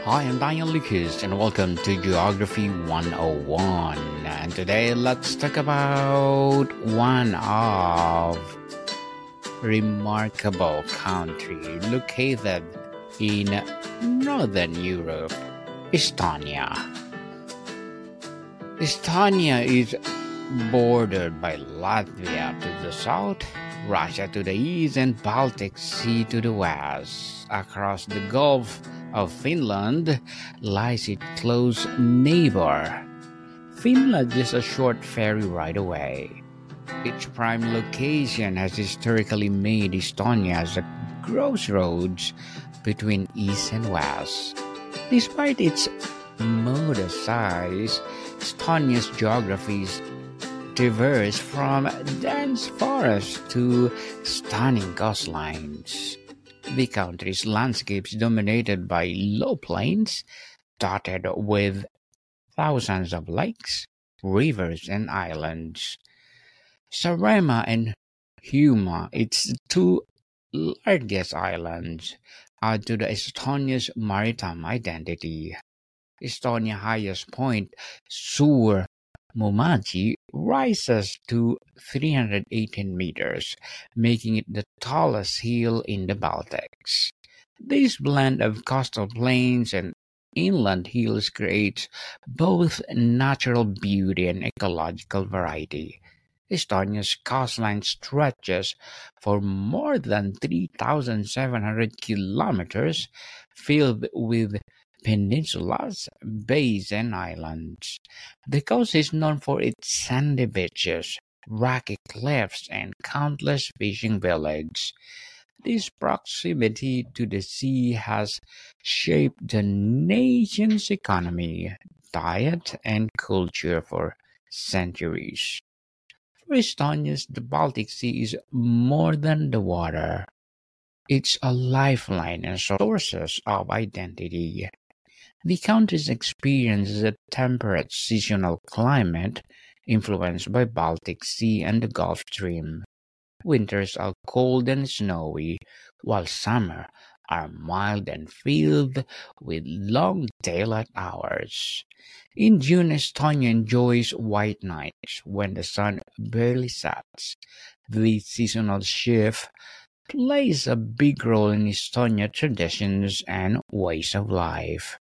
Hi, I'm Daniel Lucas, and welcome to Geography 101. And today, let's talk about one of remarkable country located in Northern Europe, Estonia. Estonia is bordered by Latvia to the south, Russia to the east, and Baltic Sea to the west. Across the Gulf of Finland lies its close neighbor. Finland is a short ferry ride away. Its prime location has historically made Estonia as a crossroads between east and west. Despite its modest size, Estonia's geography is diverse from dense forests to stunning coastlines. The country's landscapes dominated by low plains dotted with thousands of lakes, rivers, and islands. Saaremaa and Hiiumaa, its two largest islands, add to the Estonia's maritime identity. Estonia's highest point, Suur-Mummajõe, rises to 318 meters, making it the tallest hill in the Baltics. This blend of coastal plains and inland hills creates both natural beauty and ecological variety. Estonia's coastline stretches for more than 3,700 kilometers, filled with peninsulas, bays, and islands. The coast is known for its sandy beaches, rocky cliffs, and countless fishing villages. This proximity to the sea has shaped the nation's economy, diet, and culture for centuries. For Estonians, the Baltic Sea is more than the water. It's a lifeline and sources of identity. The country experiences a temperate seasonal climate influenced by Baltic Sea and the Gulf Stream. Winters are cold and snowy, while summer are mild and filled with long daylight hours. In June, Estonia enjoys white nights when the sun barely sets. The seasonal shift plays a big role in Estonia traditions and ways of life.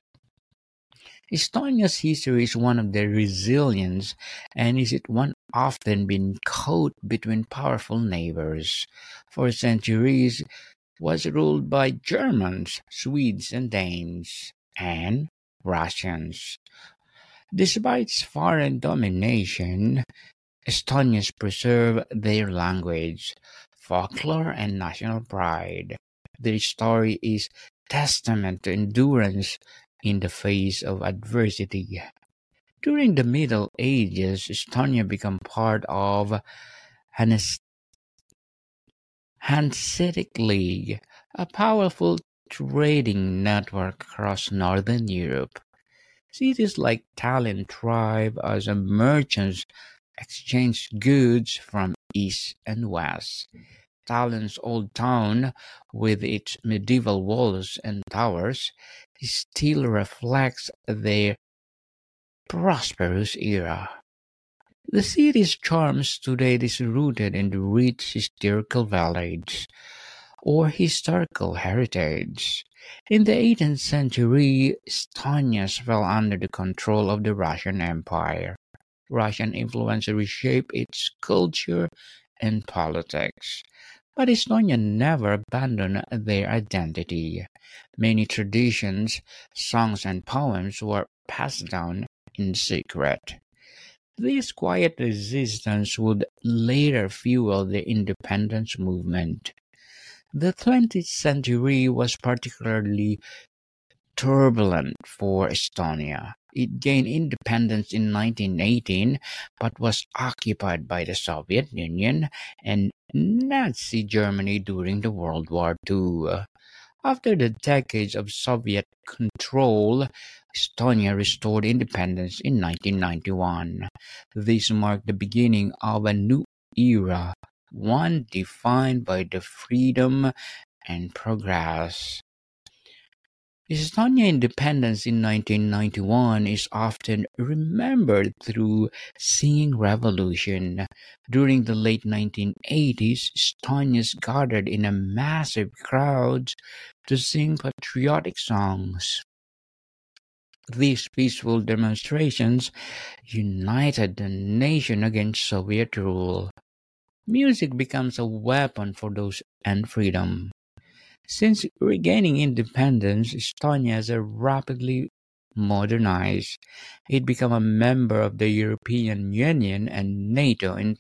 Estonia's history is one of their resilience, and is it one often been caught between powerful neighbors. For centuries was ruled by Germans, Swedes and Danes, and Russians. Despite its foreign domination, Estonians preserve their language, folklore, and national pride. Their story is testament to endurance in the face of adversity. During the Middle Ages, Estonia became part of Hannes- Hanseatic League, a powerful trading network across Northern Europe. Cities like Tallinn thrive as merchants exchanged goods from east and west. Tallinn's old town, with its medieval walls and towers, still reflects their prosperous era. The city's charms today is rooted in the rich historical village or historical heritage. In the 18th century, Estonia fell under the control of the Russian Empire. Russian influence reshaped its culture and politics. But Estonia never abandoned their identity. Many traditions, songs, and poems were passed down in secret. This quiet resistance would later fuel the independence movement. The 20th century was particularly turbulent for Estonia. It gained independence in 1918 but was occupied by the Soviet Union and Nazi Germany during the World War II. After the decades of Soviet control, Estonia restored independence in 1991. This marked the beginning of a new era, one defined by the freedom and progress. Estonia's independence in 1991 is often remembered through singing revolution. During the late 1980s, Estonians gathered in a massive crowds to sing patriotic songs. These peaceful demonstrations united the nation against Soviet rule. Music becomes a weapon for those and freedom. Since regaining independence, Estonia has rapidly modernized. It became a member of the European Union and NATO in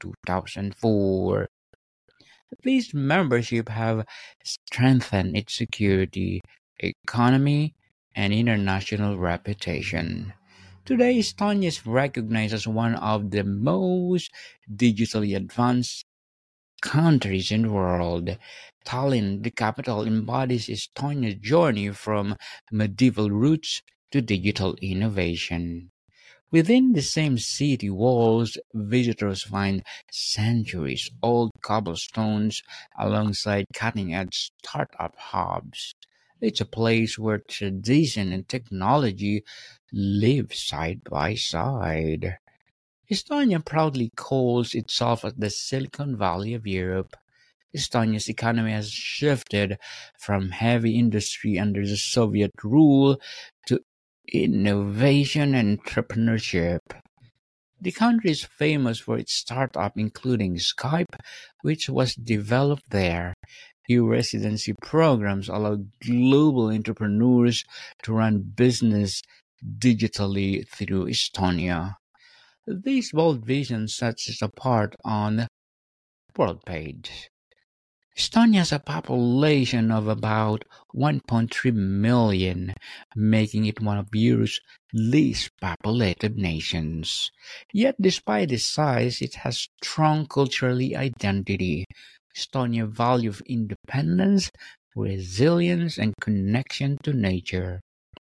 2004. These membership have strengthened its security, economy, and international reputation. Today, Estonia is recognized as one of the most digitally advanced countries in the world. Tallinn, the capital, embodies Estonia's journey from medieval roots to digital innovation. Within the same city walls, visitors find centuries-old cobblestones alongside cutting-edge startup hubs. It's a place where tradition and technology live side by side. Estonia proudly calls itself the Silicon Valley of Europe. Estonia's economy has shifted from heavy industry under the Soviet rule to innovation and entrepreneurship. The country is famous for its startup including Skype, which was developed there. E-residency programs allow global entrepreneurs to run business digitally through Estonia. These bold visions sets it apart on the world page. Estonia has a population of about 1.3 million, making it one of Europe's least populated nations. Yet despite its size, it has strong cultural identity. Estonia values independence, resilience, and connection to nature.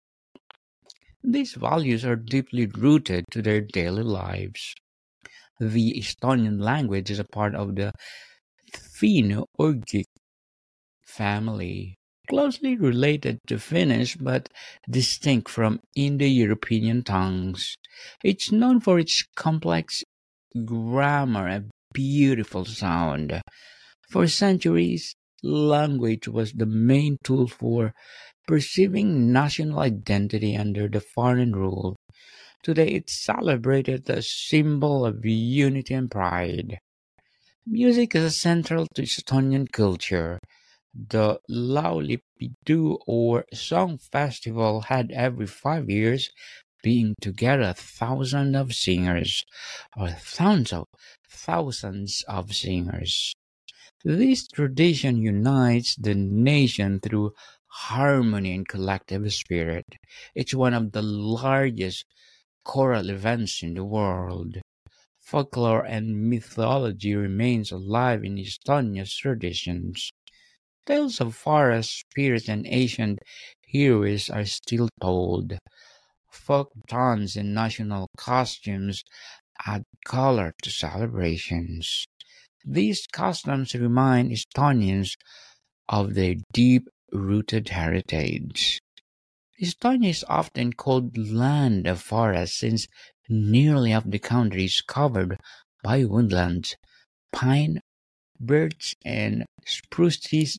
These values are deeply rooted to their daily lives. The Estonian language is a part of the Finno-Ugric family, closely related to Finnish but distinct from Indo-European tongues. It's known for its complex grammar and beautiful sound. For centuries, language was the main tool for perceiving national identity under the foreign rule. Today, it's celebrated as a symbol of unity and pride. Music is central to Estonian culture. The Laulipadu or Song Festival had every 5 years, being together thousands of singers or thousands of singers. This tradition unites the nation through harmony and collective spirit. It's one of the largest choral events in the world. Folklore and mythology remains alive in Estonia's traditions. Tales of forest spirits and ancient heroes are still told. Folk dance and national costumes add color to celebrations. These customs remind Estonians of their deep-rooted heritage. Estonia is often called land of forests since nearly half the country is covered by woodlands. Pine, birch, and spruce trees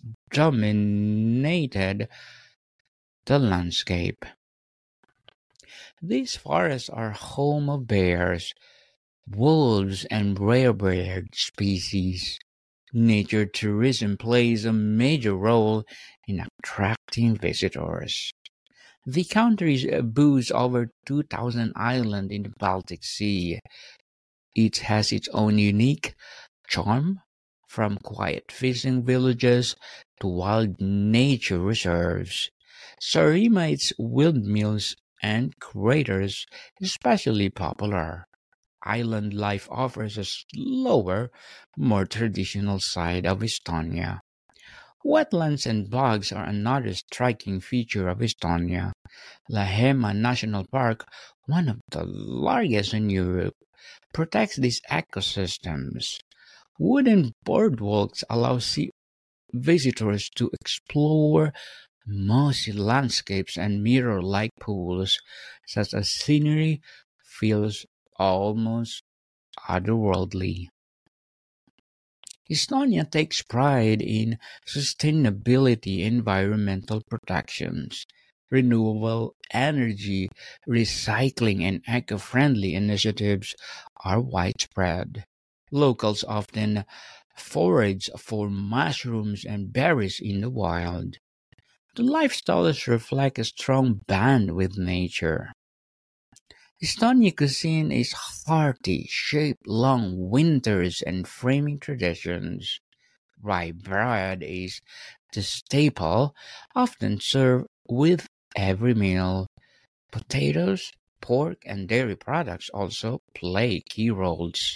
dominated the landscape. These forests are home of bears, wolves, and rare bird species. Nature tourism plays a major role in attracting visitors. The country boasts over 2,000 islands in the Baltic Sea. It has its own unique charm, from quiet fishing villages to wild nature reserves. Sarima's windmills and craters especially popular. Island life offers a slower, more traditional side of Estonia. Wetlands and bogs are another striking feature of Estonia. Lahema National Park, one of the largest in Europe, protects these ecosystems. Wooden boardwalks allow visitors to explore Mossy landscapes and mirror-like pools, such as scenery, feels almost otherworldly. Estonia takes pride in sustainability, environmental protections, renewable energy, recycling, and eco-friendly initiatives are widespread. Locals often forage for mushrooms and berries in the wild. The lifestyles reflect a strong bond with nature. Estonian cuisine is hearty, shaped long winters and framing traditions. Rye bread is the staple, often served with every meal. Potatoes, pork, and dairy products also play key roles.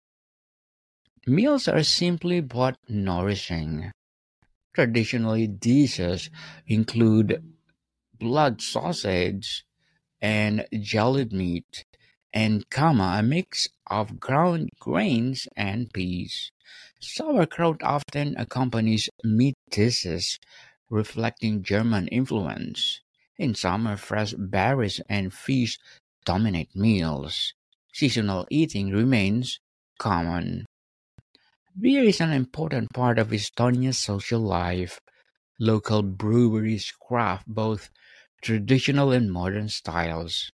Meals are simply but nourishing. Traditionally, dishes include blood sausage and jellied meat, and a mix of ground grains and peas. Sauerkraut often accompanies meat dishes, reflecting German influence. In summer, fresh berries and fish dominate meals. Seasonal eating remains common. Beer is an important part of Estonia's social life. Local breweries craft both traditional and modern styles.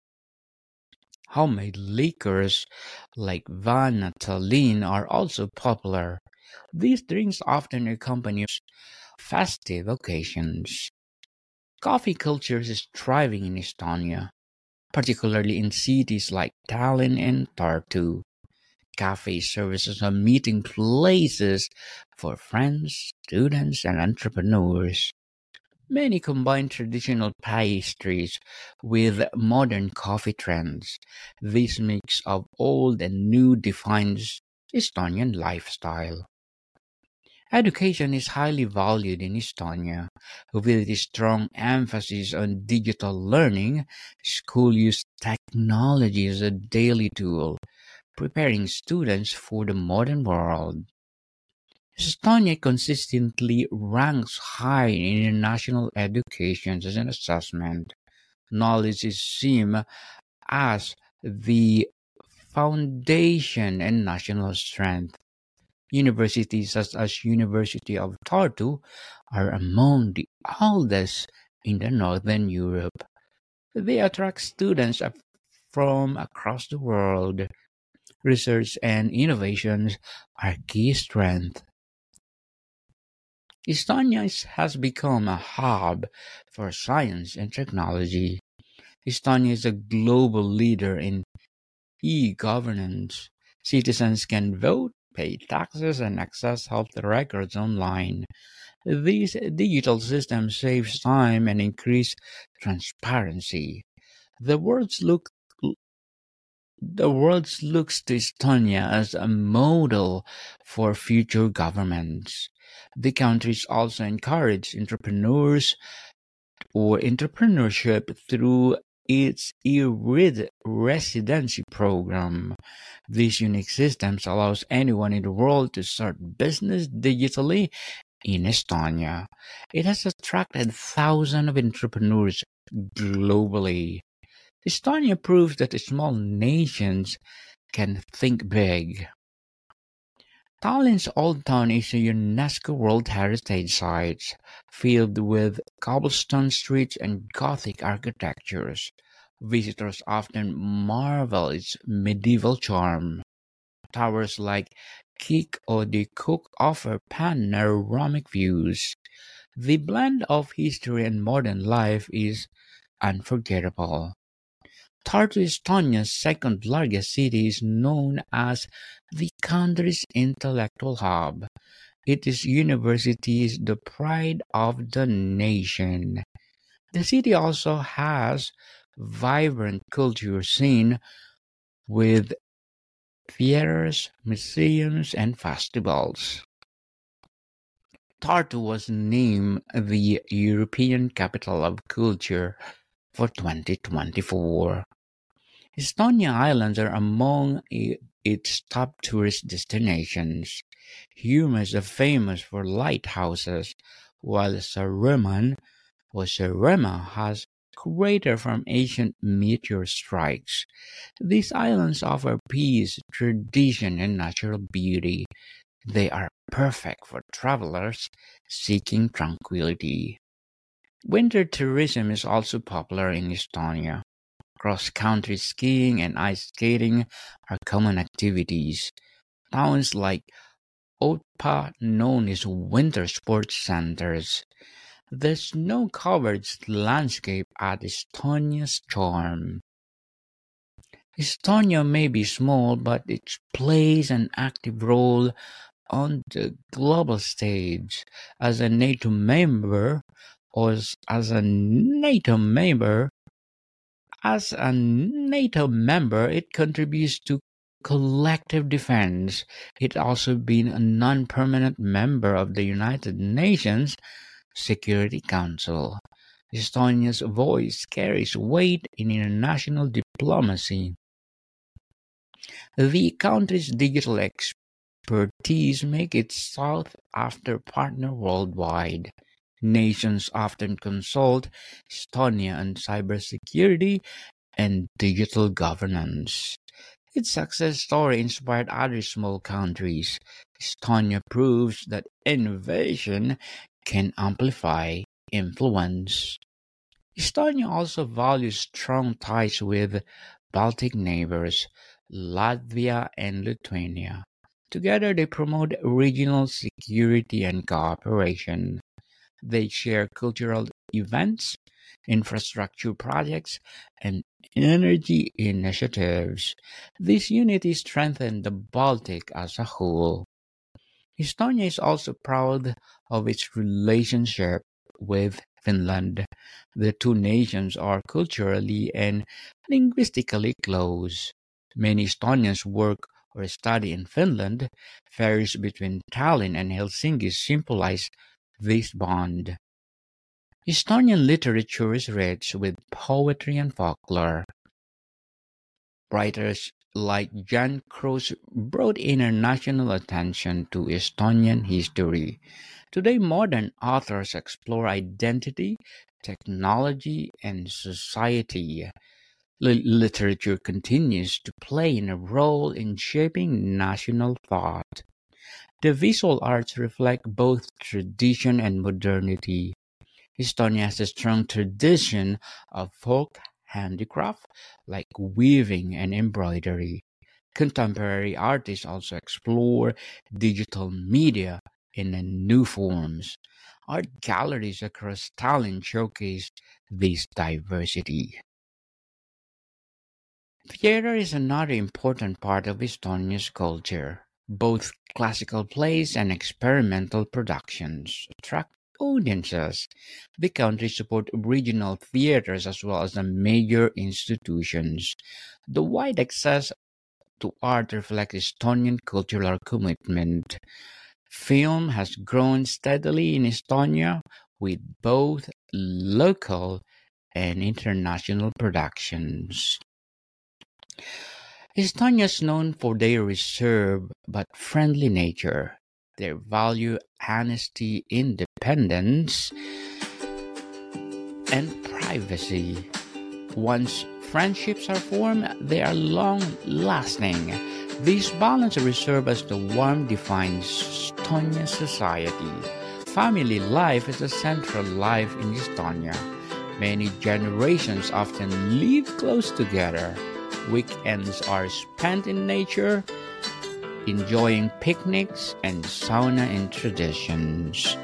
Homemade liquors like Van Tallinn are also popular. These drinks often accompany festive occasions. Coffee culture is thriving in Estonia, particularly in cities like Tallinn and Tartu. Cafe services are meeting places for friends, students, and entrepreneurs. Many combine traditional pastries with modern coffee trends. This mix of old and new defines Estonian lifestyle. Education is highly valued in Estonia, with a strong emphasis on digital learning. School use technology as a daily tool, preparing students for the modern world. Estonia consistently ranks high in international education as an assessment. Knowledge is seen as the foundation and national strength. Universities such as University of Tartu are among the oldest in the Northern Europe. They attract students from across the world. Research and innovations are key strengths. Estonia has become a hub for science and technology. Estonia is a global leader in e-governance. Citizens can vote, pay taxes, and access health records online. These digital systems save time and increase transparency. The world look the world looks to Estonia as a model for future governments. The country also encourages entrepreneurs or entrepreneurship through its e-residency program. This unique system allows anyone in the world to start business digitally in Estonia. It has attracted thousands of entrepreneurs globally. Estonia proves that small nations can think big. Tallinn's Old Town is a UNESCO World Heritage Site, filled with cobblestone streets and Gothic architectures. Visitors often marvel at its medieval charm. Towers like Kik or the Cook offer panoramic views. The blend of history and modern life is unforgettable. Tartu, Estonia's second-largest city, is known as the country's intellectual hub. Its university is the pride of the nation. The city also has vibrant culture scene with theaters, museums, and festivals. Tartu was named the European Capital of Culture for 2024. Estonia Islands are among its top tourist destinations. Humus are famous for lighthouses, while Saruman Oserema has crater from ancient meteor strikes. These islands offer peace, tradition, and natural beauty. They are perfect for travelers seeking tranquility. Winter tourism is also popular in Estonia. Cross-country skiing and ice skating are common activities. Towns like Otpa known as winter sports centers. The snow-covered landscape adds Estonia's charm. Estonia may be small, but it plays an active role on the global stage. As a NATO member, or as a NATO member, it contributes to collective defense. It also been a non-permanent member of the United Nations Security Council. Estonia's voice carries weight in international diplomacy. The country's digital expertise make it sought after partner worldwide. Nations often consult Estonia on cybersecurity and digital governance. Its success story inspired other small countries. Estonia proves that innovation can amplify influence. Estonia also values strong ties with Baltic neighbors, Latvia and Lithuania. Together they promote regional security and cooperation. They share cultural events, infrastructure projects, and energy initiatives. This unity strengthens the Baltic as a whole. Estonia is also proud of its relationship with Finland. The two nations are culturally and linguistically close. Many Estonians work or study in Finland. Ferries between Tallinn and Helsinki symbolize this bond. Estonian literature is rich with poetry and folklore. Writers like Jan Kroos brought international attention to Estonian history. Today, modern authors explore identity, technology, and society. Literature continues to play a role in shaping national thought. The visual arts reflect both tradition and modernity. Estonia has a strong tradition of folk handicraft like weaving and embroidery. Contemporary artists also explore digital media in new forms. Art galleries across Tallinn showcase this diversity. Theater is another important part of Estonia's culture. Both classical plays and experimental productions attract audiences. The country supports regional theaters as well as the major institutions. The wide access to art reflects Estonian cultural commitment. Film has grown steadily in Estonia with both local and international productions. Estonia is known for their reserved but friendly nature. They value honesty, independence, and privacy. Once friendships are formed, they are long-lasting. This balance reserve as the warmth defines Estonian society. Family life is a central life in Estonia. Many generations often live close together. Weekends are spent in nature, enjoying picnics and sauna in traditions.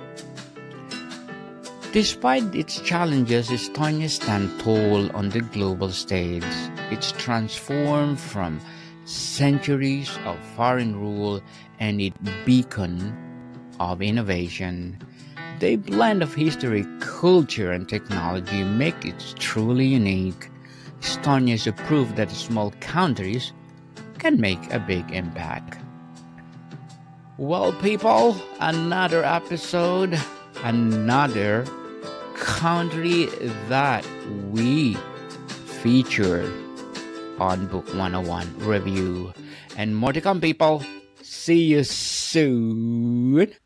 Despite its challenges, Estonia stands tall on the global stage. It's transformed from centuries of foreign rule and a beacon of innovation. The blend of history, culture, and technology make it truly unique. Estonia is a proof that small countries can make a big impact. Well, people, another episode, another country that we featured on Book 101 review. And more to come, people. See you soon.